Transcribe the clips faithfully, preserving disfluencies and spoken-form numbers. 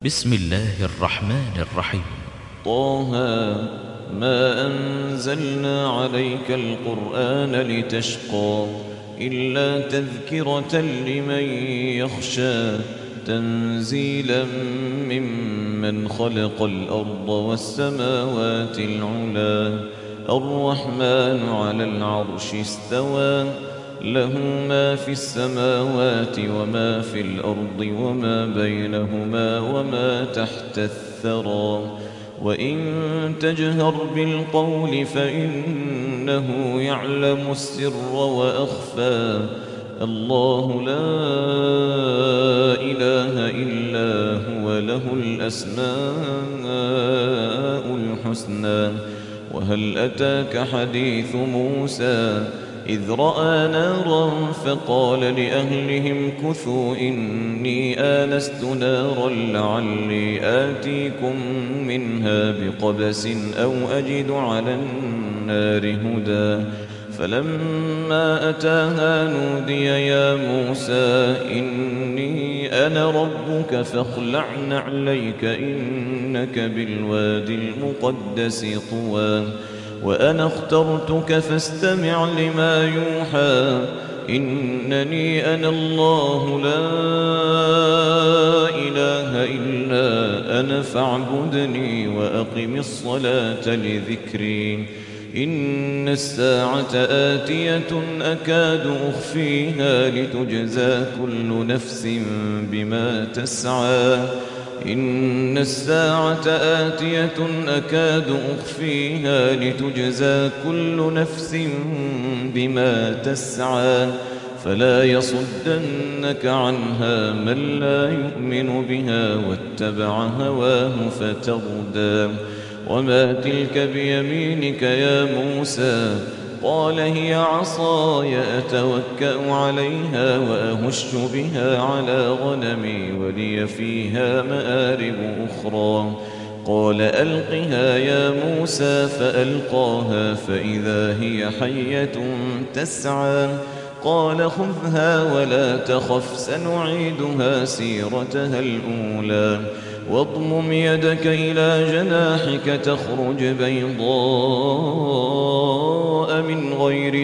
بسم الله الرحمن الرحيم. طه ما أنزلنا عليك القرآن لتشقى إلا تذكرة لمن يخشى تنزيلا ممن خلق الأرض والسماوات العلا الرحمن على العرش استوى له ما في السماوات وما في الأرض وما بينهما وما تحت الثرى وإن تجهر بالقول فإنه يعلم السر وأخفى الله لا إله إلا هو له الأسماء الحسنى. وهل أتاك حديث موسى إذ رأى نارا فقال لأهلهم كثوا إني آنست نارا لعلي آتيكم منها بقبس أو أجد على النار هدى فلما أتاها نودي يا موسى إني أنا ربك فاخلع نعليك إنك بالوادي المقدس طوى وأنا اخترتك فاستمع لما يوحى إنني أنا الله لا إله إلا أنا فاعبدني وأقم الصلاة لذكري إن الساعة آتية أكاد أخفيها لتجزى كل نفس بما تسعى إن الساعة آتية أكاد أخفيها لتجزى كل نفس بما تسعى فلا يصدنك عنها من لا يؤمن بها واتبع هواه فتردى وما تلك بيمينك يا موسى قال هي عصاي أتوكأ عليها وأهش بها على غنمي ولي فيها مآرب أخرى قال ألقها يا موسى فألقاها فإذا هي حية تسعى قال خذها ولا تخف سنعيدها سيرتها الأولى واضمم يدك إلى جناحك تخرج بيضاء من غير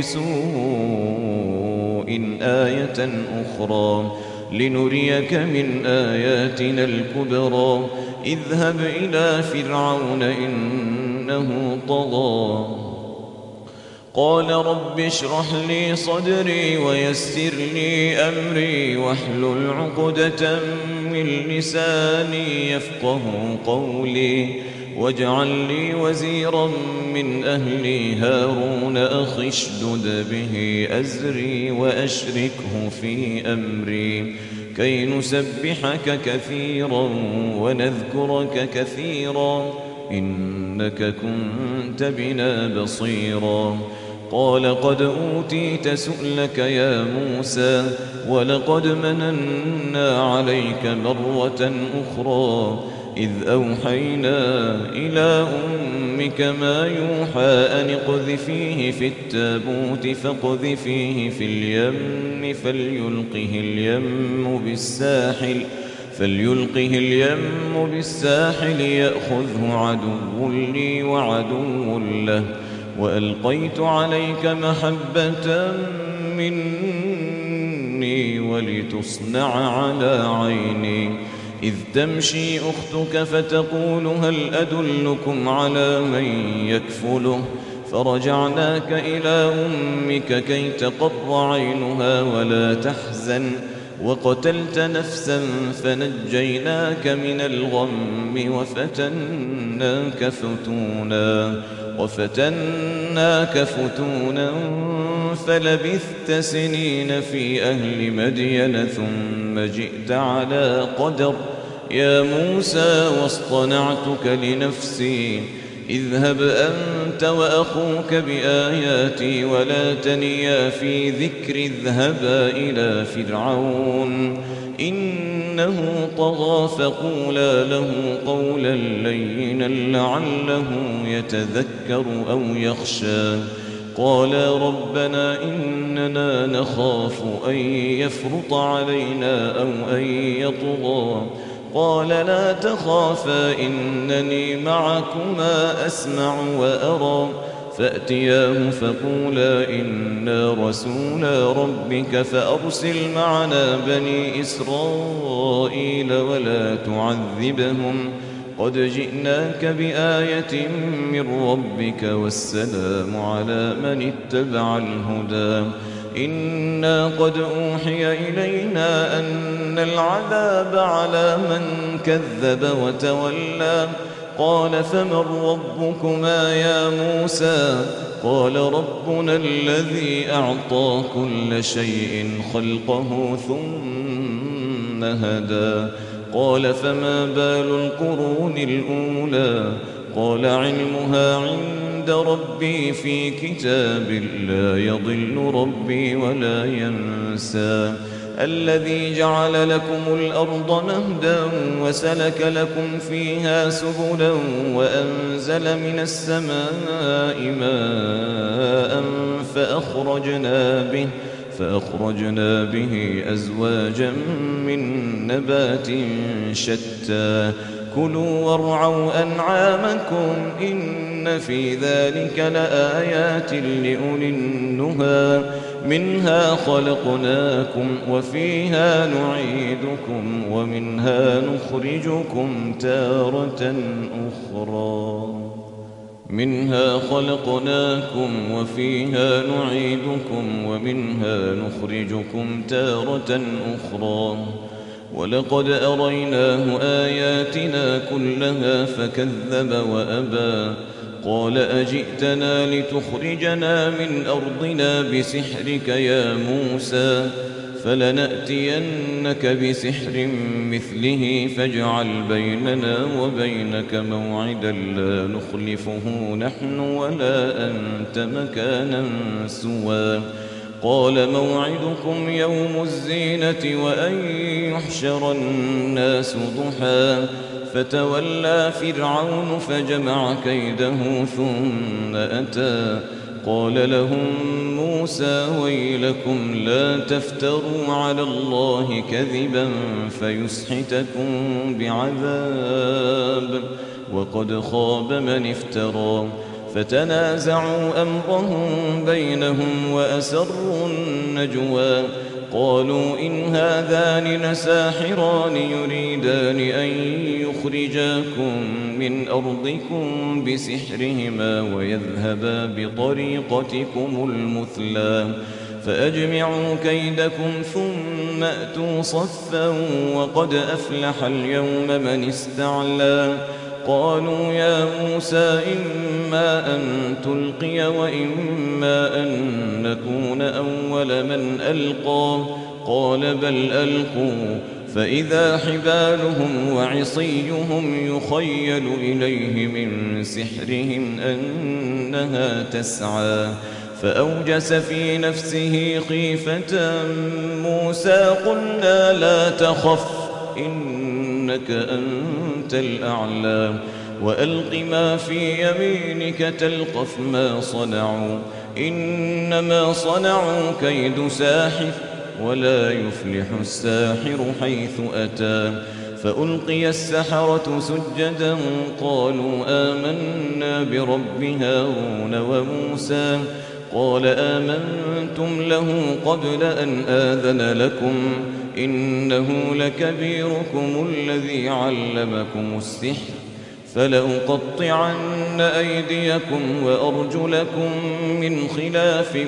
سوء آية أخرى لنريك من آياتنا الكبرى اذهب إلى فرعون إنه طغى قال رب اشرح لي صدري ويسر لي أمري واحلل عقدة من لساني يفقه قولي واجعل لي وزيرا من أهلي هارون أخي اشدد به أزري وأشركه في أمري كي نسبحك كثيرا ونذكرك كثيرا إنك كنت بنا بصيرا قال قد أوتيت سؤلك يا موسى ولقد مننا عليك مرة أخرى إذ أوحينا إلى أمك ما يوحى أن اقذفيه في التابوت فاقذفيه في اليم فليلقه اليم بالساحل فليلقه اليم بالساحل يأخذه عدو لي وعدو له وألقيت عليك محبة مني ولتصنع على عيني إذ تمشي أختك فتقول هل أدلكم على من يكفله فرجعناك إلى أمك كي تقر عينها ولا تحزن وقتلت نفسا فنجيناك من الغم وفتناك فتونا وفتناك فتونا فلبثت سنين في أهل مدين ثم جئت على قدر يا موسى واصطنعتك لنفسي اذهب أنت وأخوك بآياتي ولا تنيا في ذكر اذهبا إلى فرعون إنه طغى فقولا له قولا لينا لعله يتذكر أو يخشى قالا ربنا إننا نخاف أن يفرط علينا أو أن يطغى قال لا تخافا إنني معكما أسمع وأرى فأتياه فقولا إنا رسولا ربك فأرسل معنا بني إسرائيل ولا تعذبهم قد جئناك بآية من ربك والسلام على من اتبع الهدى إنا قد أوحي إلينا أن العذاب على من كذب وتولى قال فمن ربكما يا موسى قال ربنا الذي أعطى كل شيء خلقه ثم هدى قال فما بال القرون الأولى قال علمها عند ربي في كتاب لا يضل ربي ولا ينسى الذي جعل لكم الأرض مهدا وسلك لكم فيها سبلا وأنزل من السماء ماء فأخرجنا به فأخرجنا به أزواجا من نبات شتى كلوا وارعوا أنعامكم إن في ذلك لآيات لأولي النهى منها خلقناكم وفيها نعيدكم ومنها نخرجكم تارة أخرى منها خلقناكم وفيها نعيدكم ومنها نخرجكم تارة أخرى ولقد أريناه آياتنا كلها فكذب وأبى قال أجئتنا لتخرجنا من أرضنا بسحرك يا موسى فلنأتينك بسحر مثله فاجعل بيننا وبينك موعدا لا نخلفه نحن ولا أنت مكانا سوى قال موعدكم يوم الزينة وأن يحشر الناس ضحى فتولى فرعون فجمع كيده ثم أتى قال لهم موسى ويلكم لا تفتروا على الله كذبا فيسحتكم بعذاب وقد خاب من افترى فتنازعوا أمرهم بينهم وأسروا النجوى قالوا إن هذان لساحران يريدان أن يخرجاكم من أرضكم بسحرهما ويذهبا بطريقتكم المثلى فأجمعوا كيدكم ثم أتوا صفا وقد أفلح اليوم من استعلى قالوا يا موسى إما أن تلقي وإما أن نكون أول من ألقى قال بل ألقوا فإذا حبالهم وعصيهم يخيل إليه من سحرهم أنها تسعى فأوجس في نفسه خيفة موسى قلنا لا تخف إنك أنت الأعلى وألق ما في يمينك تلقف ما صنعوا إنما صنعوا كيد ساحر ولا يفلح الساحر حيث أتى فألقي السحرة سجدا قالوا آمنا برب هارون وموسى قال آمنتم له قبل أن آذن لكم إنه لكبيركم الذي علمكم السحر فلأقطعن أيديكم وأرجلكم من خلاف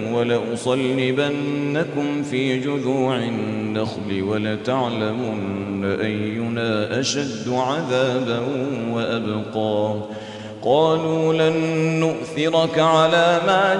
ولأصلبنكم في جذوع النخل ولتعلمن أينا أشد عذابا وأبقى قالوا لن نؤثرك على ما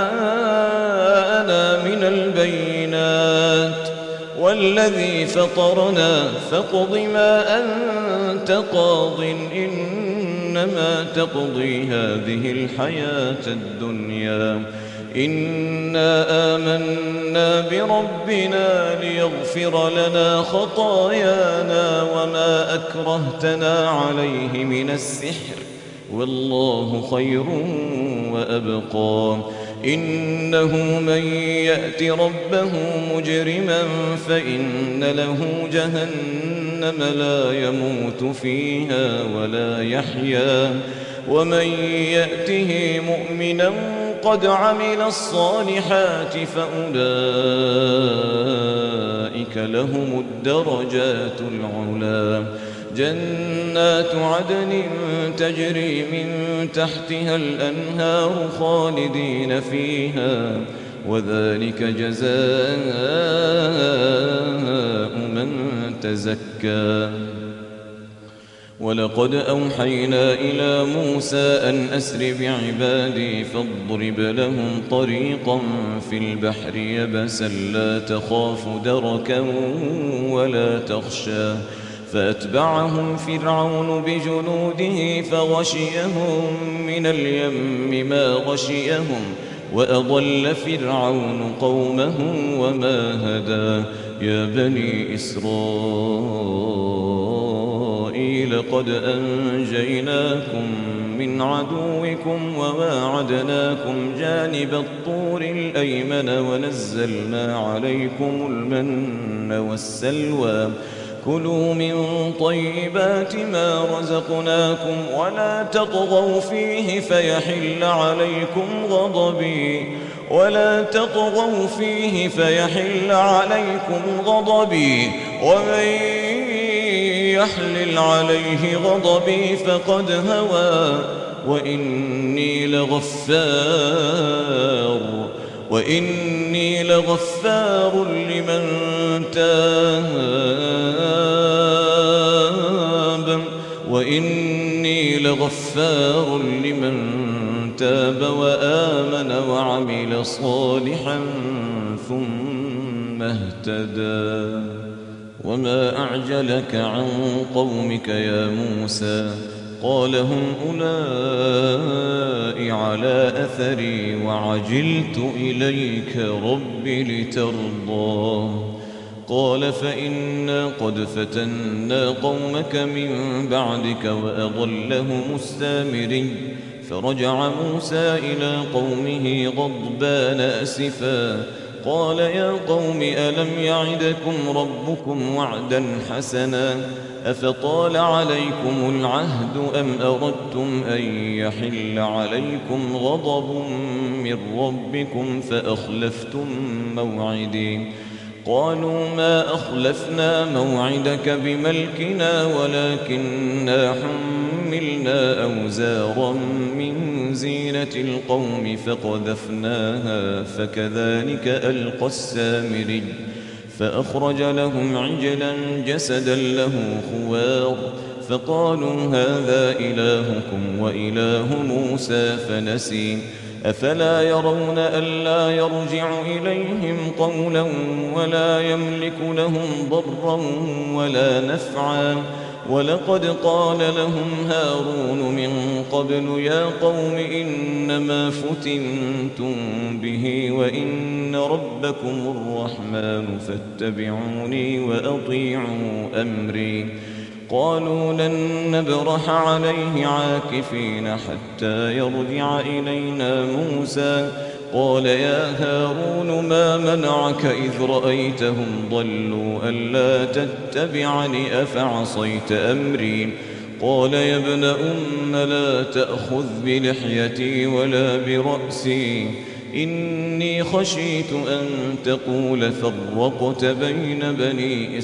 جاءنا من البينات والذي فطرنا فاقض ما أنت قاض إنما تقضي هذه الحياة الدنيا إنا آمنا بربنا ليغفر لنا خطايانا وما أكرهتنا عليه من السحر والله خير وأبقى إنه من يأت ربه مجرما فإن له جهنم لا يموت فيها ولا يحيا ومن يأته مؤمنا قد عمل الصالحات فأولئك لهم الدرجات العلى جنات عدن تجري من تحتها الأنهار خالدين فيها وذلك جزاء من تزكى ولقد أوحينا إلى موسى أن أسر بعبادي فاضرب لهم طريقا في البحر يبسا لا تخاف دركا ولا تخشى فأتبعهم فرعون بجنوده فغشيهم من اليم ما غشيهم وأضل فرعون قومه وما هدى يا بني إسرائيل قد أنجيناكم من عدوكم وواعدناكم جانب الطور الأيمن ونزلنا عليكم المن والسلوى كلوا من طيبات ما رزقناكم ولا تطغوا فيه فيحل عليكم غضبي ولا تطغوا فيه فيحل عليكم غضبي ومن يحلل عليه غضبي فقد هوى وإني لغفار وإني لغفار لمن تاب وإني لغفار لمن تاب وآمن وعمل صالحا ثم اهتدى وما أعجلك عن قومك يا موسى قال هم أولئك على أثري وعجلت إليك رب لترضى قال فإنا قد فتنا قومك من بعدك وأضلهم السامري فرجع موسى إلى قومه غضبان أسفا قال يا قوم ألم يعدكم ربكم وعدا حسنا أفطال عليكم العهد أم أردتم أن يحل عليكم غضب من ربكم فأخلفتم موعدي قالوا ما أخلفنا موعدك بملكنا ولكننا حملنا أوزارا من زينة القوم فقذفناها فكذلك ألقى السامري فأخرج لهم عجلا جسدا له خوار فقالوا هذا إلهكم وإله موسى فنسي أفلا يرون ألا يرجع إليهم قولا ولا يملك لهم ضرا ولا نفعا ولقد قال لهم هارون من قبل يا قوم إنما فتنتم به وإن ربكم الرحمن فاتبعوني وأطيعوا أمري قالوا لن نبرح عليه عاكفين حتى يرجع إلينا موسى قال يا هارون ما منعك إذ رأيتهم ضلوا ألا تتبعني أفعصيت أمري قال يا ابن أم لا تأخذ بلحيتي ولا برأسي إني خشيت أن تقول فرقت بين بني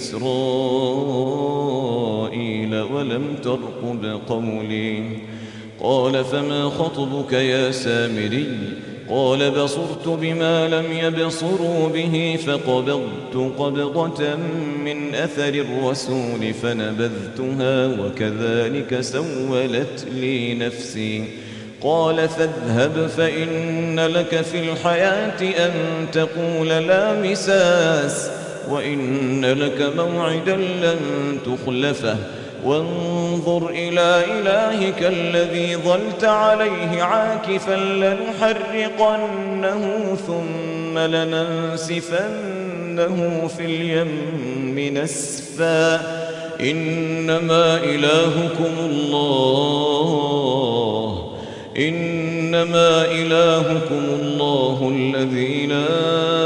إسرائيل ولم ترقب قولي قال فما خطبك يا سامري قال بصرت بما لم يبصروا به فقبضت قبضة من أثر الرسول فنبذتها وكذلك سولت لي نفسي قال فاذهب فإن لك في الحياة أن تقول لا مساس وإن لك موعدا لن تخلفه وانظر إلى إلهك الذي ظلت عليه عاكفا لنحرقنه ثم لننسفنه في اليم نسفا إنما إلهكم الله إن إنما إلهكم الله الذي لا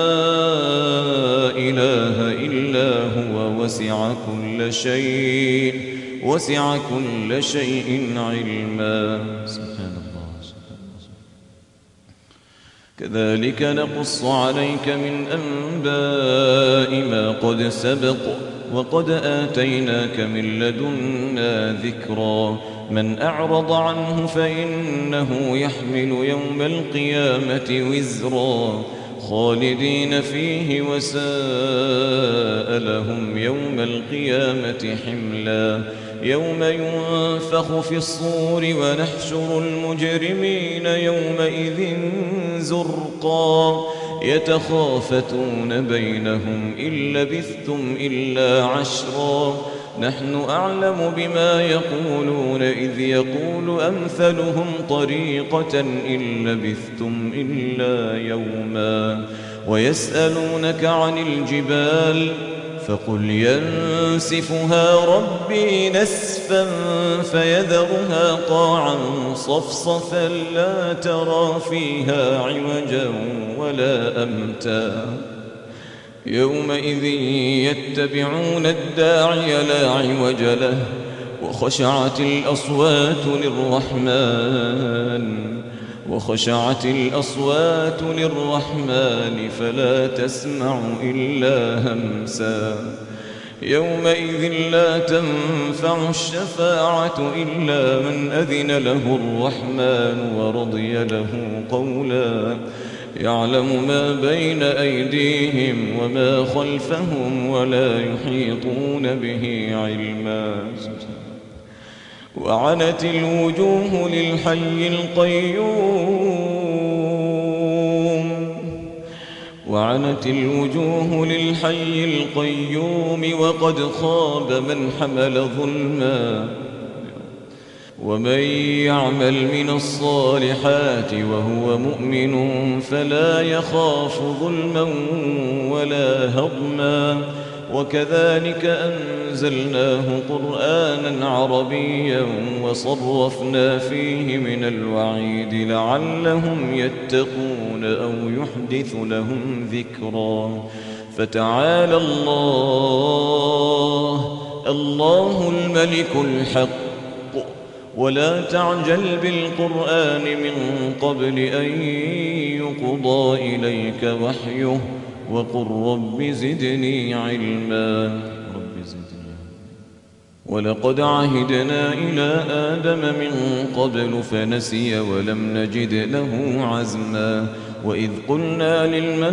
إله إلا هو وسع كل شيء وسع كل شيء علما. سبحان الله. كذلك نقص عليك من أنباء ما قد سبق وقد آتيناك من لدنا ذكرا. من أعرض عنه فإنه يحمل يوم القيامة وزرا خالدين فيه وساء لهم يوم القيامة حملا. يوم ينفخ في الصور ونحشر المجرمين يومئذ زرقا يتخافتون بينهم إن لبثتم إلا عشرا نحن أعلم بما يقولون إذ يقول أمثلهم طريقة إن لبثتم إلا يوما. ويسألونك عن الجبال فقل ينسفها ربي نسفا فيذرها قاعا صفصفا لا ترى فيها عوجا ولا أمتا. يومئذ يتبعون الداعي لا عوج له وخشعت الأصوات للرحمن وخشعت الأصوات للرحمن فلا تسمع إلا همسا. يومئذ لا تنفع الشفاعة إلا من أذن له الرحمن ورضي له قولا. يعلم ما بين أيديهم وما خلفهم ولا يحيطون به علما. وعنت الوجوه للحي القيوم وعنت الوجوه للحي القيوم وقد خاب من حمل ظلما. ومن يعمل من الصالحات وهو مؤمن فلا يخاف ظلما ولا هضما. وكذلك أنزلناه قرآنا عربيا وصرفنا فيه من الوعيد لعلهم يتقون أو يحدث لهم ذكرا. فتعالى الله الله الملك الحق ولا تعجل بالقرآن من قبل أن يقضى إليك وحيه وقل رب زدني علما. رب زدني. ولقد عهدنا إلى آدم من قبل فنسي ولم نجد له عزما. وإذ قلنا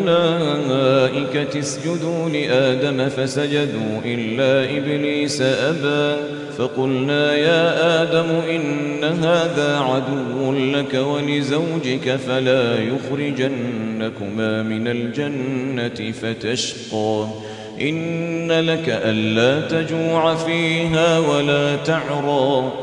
للملائكة اسجدوا لآدم فسجدوا إلا إبليس أبى فقلنا يا آدم إن هذا عدو لك ولزوجك فلا يخرجنكما من الجنة فتشقى. إن لك ألا تجوع فيها ولا تعرى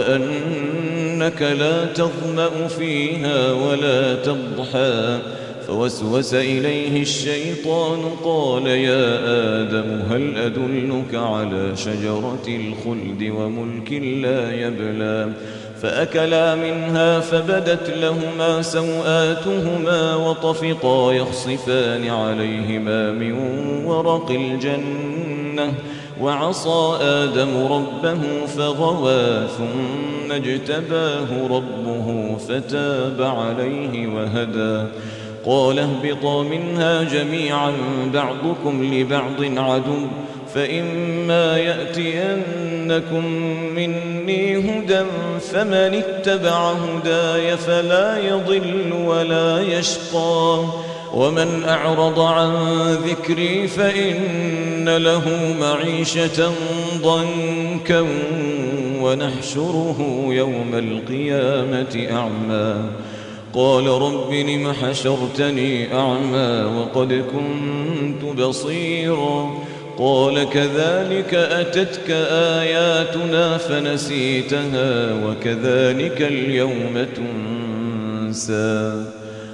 وأنك لا تظمأ فيها ولا تضحى. فوسوس إليه الشيطان قال يا آدم هل أدلك على شجرة الخلد وملك لا يبلى. فأكلا منها فبدت لهما سوآتهما وطفقا يخصفان عليهما من ورق الجنة. وعصى آدم ربه فغوى ثم اجتباه ربه فتاب عليه وهدى. قال اهبطا منها جميعا بعضكم لبعض عدو فإما يأتينكم مني هدى فمن اتبع هداي فلا يضل ولا يشقى. ومن أعرض عن ذكري فإن له معيشة ضنكا ونحشره يوم القيامة أعمى. قال رب لم حشرتني أعمى وقد كنت بصيرا. قال كذلك أتتك آياتنا فنسيتها وكذلك اليوم تنسى.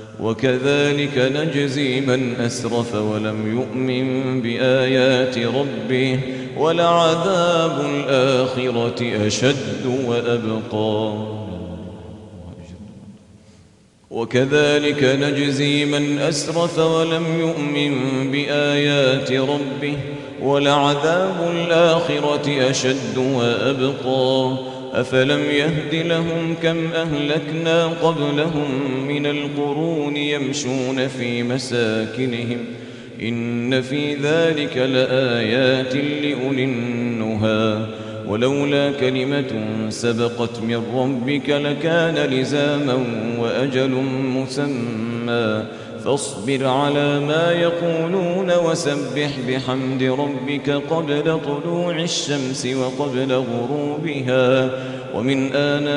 وكذلك نجزي من أسرف ولم يؤمن بآيات ربه ولعذاب الآخرة أشد وأبقى. وكذلك نجزي من أسرف ولم يؤمن بآيات ربه ولعذاب الآخرة أشد وأبقى أفلم يهد لهم كم أهلكنا قبلهم من القرون يمشون في مساكنهم إن في ذلك لآيات لأولي النهى ولولا كلمة سبقت من ربك لكان لزاما وأجل مسمى فاصبر على ما يقولون وسبح بحمد ربك قبل طلوع الشمس وقبل غروبها ومن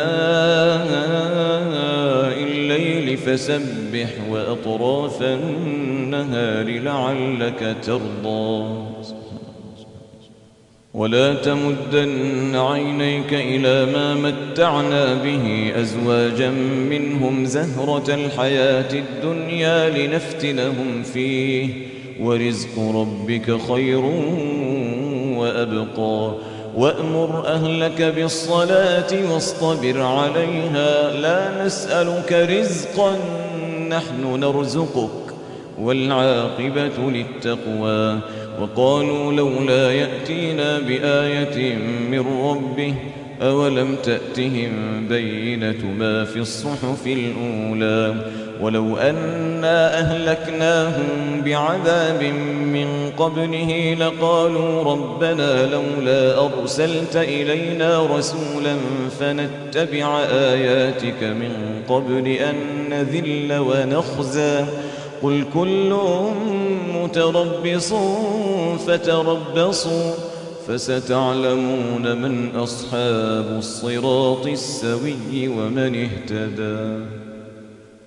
آناء الليل فسبح وأطراف النهار لعلك ترضى ولا تمدن عينيك إلى ما متعنا به أزواجا منهم زهرة الحياة الدنيا لنفتنهم فيه ورزق ربك خير وأبقى وأمر أهلك بالصلاة واصطبر عليها لا نسألك رزقا نحن نرزقك والعاقبة للتقوى وقالوا لولا يأتينا بآية من ربه أولم تأتهم بينة ما في الصحف الأولى ولو أنا أهلكناهم بعذاب من قبله لقالوا ربنا لولا أرسلت إلينا رسولا فنتبع آياتك من قبل أن نذل ونخزى قل كل متربص فتربصوا فستعلمون من أصحاب الصراط السوي ومن اهتدى.